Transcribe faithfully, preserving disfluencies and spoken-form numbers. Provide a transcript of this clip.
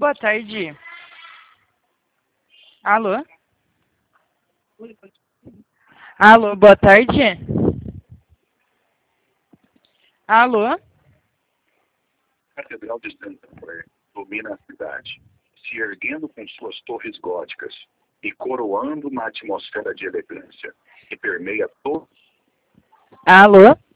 Boa tarde. Alô? Alô, boa tarde. Alô? A Catedral de Santa Fé domina a cidade, se erguendo com suas torres góticas e coroando uma atmosfera de elegância que permeia todo. Alô?